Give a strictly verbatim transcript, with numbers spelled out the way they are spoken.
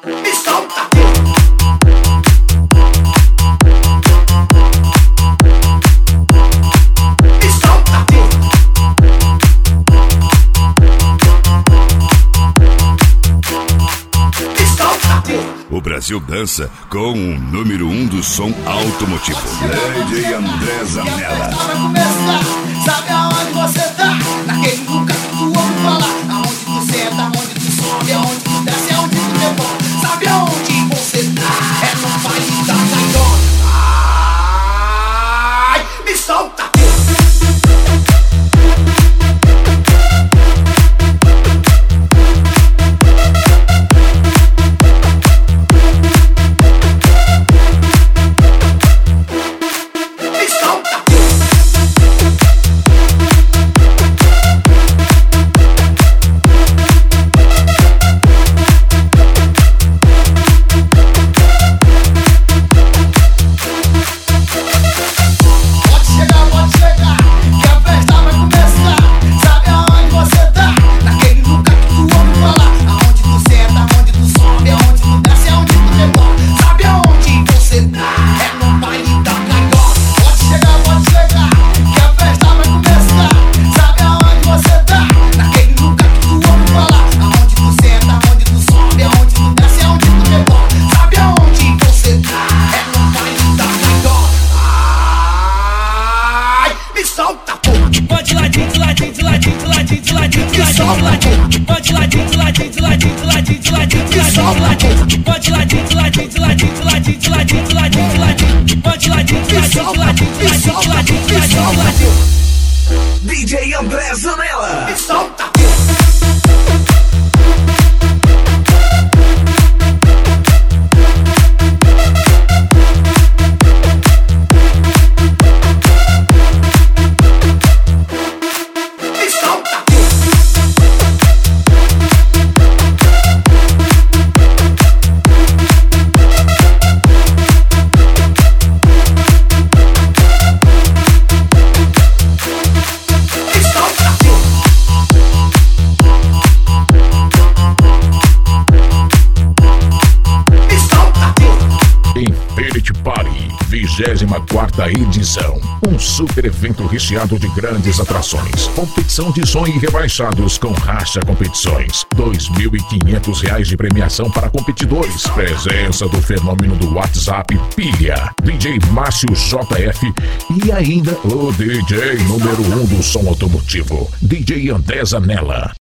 Me solta. Me solta. Me solta. O Brasil dança com o número um do som automotivo, D J André Zanella. Vai começar, sabe aonde você tá? Naquele lugar que tu ouve falar. Aonde tu senta, aonde tu sobe, aonde tu desce, aonde tu levanta. Sabe aonde você tá? É no país da Caicó. Ai, me solta. Pode ladinho, de ladinho, de ladinho, de ladinho, de ladinho, de ladinho, pode ladinho, de ladinho, de ladinho, de ladinho, de ladinho, de ladinho, pode ladinho, de ladinho, de ladinho, de ladinho, de ladinho, de ladinho, de ladinho, pode ladinho, de ladinho, de ladinho, de ladinho, de ladinho, de ladinho, de ladinho. D J André Zanella. Me solta. vigésima quarta edição. Um super evento recheado de grandes atrações. Competição de som e rebaixados com Racha Competições. dois mil e quinhentos reais de premiação para competidores. Presença do fenômeno do WhatsApp Pilha, D J Márcio J F e ainda o D J número um do som automotivo, D J André Zanella.